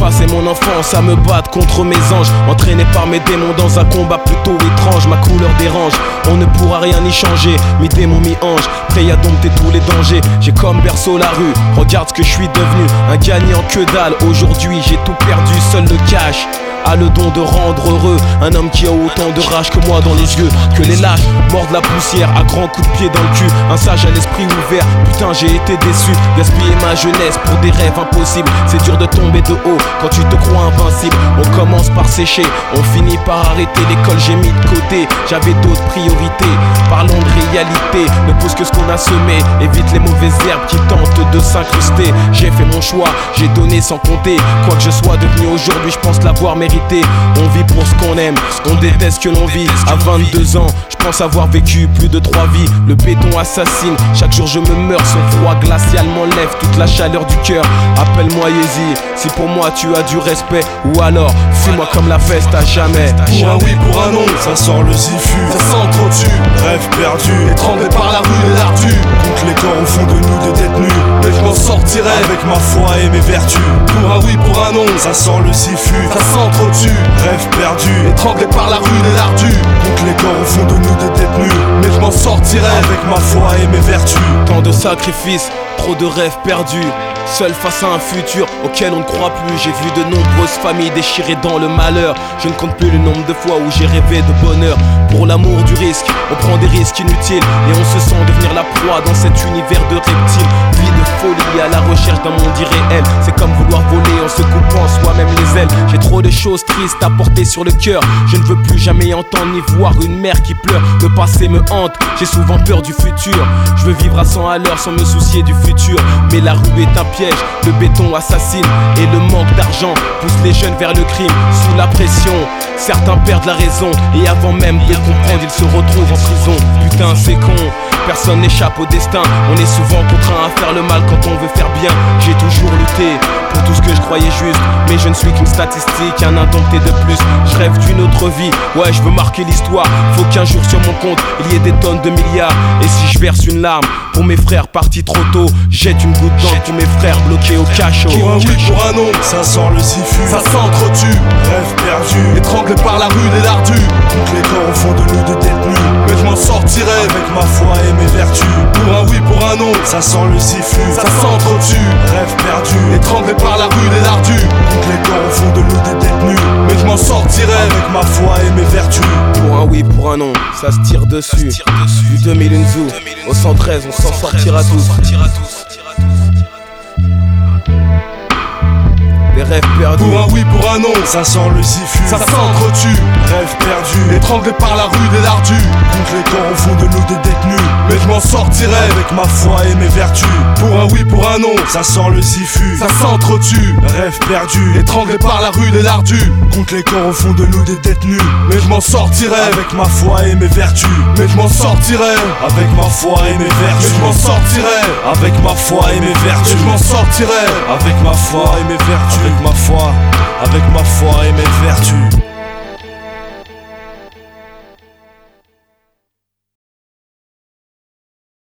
passé mon enfance à me battre contre mes anges, entraîné par mes démons dans un combat plutôt étrange. Ma couleur dérange, on ne pourra rien y changer. Mi-démon, mi-ange, prêt à dompter tous les dangers. J'ai comme berceau la rue, regarde ce que je suis devenu. Un gagnant que dalle, aujourd'hui j'ai tout perdu. Seul le cash a le don de rendre heureux un homme qui a autant de rage que moi dans les yeux. Que les lâches mordent la poussière à grands coups de pied dans le cul. Un sage à l'esprit ouvert, putain j'ai été déçu. Gaspiller ma jeunesse pour des rêves impossibles. C'est dur de tomber de haut quand tu te crois invincible. On commence par sécher, on finit par arrêter. L'école j'ai mis de côté, j'avais d'autres priorités. Parlons de réalité, ne pousse que ce qu'on a semé. Évite les mauvaises herbes qui tentent de s'incruster. J'ai fait mon choix, j'ai donné sans compter. Quoi que je sois devenu aujourd'hui, je pense l'avoir mérité. On vit pour ce qu'on aime, on déteste ce que l'on vit. À 22 ans, je pense avoir vécu plus de 3 vies. Le béton assassine, chaque jour je me meurs. Son froid glacial m'enlève toute la chaleur du cœur. Appelle-moi Yezi, si pour moi tu as du respect. Ou alors, fuis-moi comme la peste à jamais. Pour un oui, pour un non, ça sent le zifu. Ça sent trop dessus, rêve perdu. Étranglé par la rue et l'ardu. Contre les corps au fond de nous de détenus. Mais je m'en sortirai avec ma foi et mes vertus. Pour un oui, pour un non, ça sent le zifu. Ça sent trop dessus, rêve perdu. Étranglé par la rue et l'ardu. Contre les corps au fond de nous de détenus. Mais je m'en sortirai avec ma foi et mes vertus. Tant de sacrifices, trop de rêves perdus. Seul face à un futur auquel on ne croit plus. J'ai vu de nombreuses familles déchirées dans le malheur. Je ne compte plus le nombre de fois où j'ai rêvé de bonheur. Pour l'amour du risque, on prend des risques inutiles. Et on se sent devenir la proie dans cet univers de reptiles. Vie de folie à la recherche d'un monde irréel. C'est comme vouloir voler en se coupant soi-même les ailes. J'ai trop de choses tristes à porter sur le cœur. Je ne veux plus jamais entendre ni voir une mère qui pleure. Le passé me hante, j'ai souvent peur du futur. Je veux vivre à 100 à l'heure sans me soucier du futur. Mais la rue est un piège, le béton assassine. Et le manque d'argent pousse les jeunes vers le crime. Sous la pression, certains perdent la raison. Et avant même de comprendre, ils se retrouvent en prison. Putain c'est con, personne n'échappe au destin. On est souvent contraint à faire le mal quand on veut faire bien. J'ai toujours lutté pour tout ce que je croyais juste. Mais je ne suis qu'une statistique, un indompté de plus. Je rêve d'une autre vie, ouais je veux marquer l'histoire. Faut qu'un jour sur mon compte il y ait des tonnes de milliards. Et si je verse une larme pour mes frères partis trop tôt, jette une goutte d'encre pour mes frères bloqués au cachot. Pour un oui, pour un non, ça sent le zifu. Ça sent trop dessus, rêve perdu. Étranglé par la rue et l'ardu. Contre les corps au fond de nous de détenus. Mais je m'en sortirai avec ma foi et mes vertus. Pour un oui, pour un non, ça sent le zifu. Ça sent trop dessus, rêve perdu. Étranglé par la rue et l'ardu. Contre les corps au fond de nous de détenus. Mais je m'en sortirai avec ma foi et mes vertus. Pour un oui, pour un non, ça se tire dessus. Du 2001 Zoo au 113, on s'en sortira tous. Des rêves perdus. Pour un oui, pour un non, ça sent le zifu. Ça sent trop dessus, rêve perdu. Étranglé par la rue et l'ardu. Contre les corps au fond de nous de détenus. Mais je m'en sortirai avec ma foi et mes vertus. Pour un oui, pour un non, ça sent le zifu. Ça sent trop dessus, rêve perdu. Étranglé par la rue et l'ardu. Contre les corps au fond de nous des détenus. Mais je m'en sortirai avec ma foi et mes vertus. Mais je m'en sortirai avec ma foi et mes vertus. Mais je m'en sortirai avec ma foi et mes vertus. Mais je m'en sortirai avec ma foi et mes vertus. Avec ma foi et mes vertus.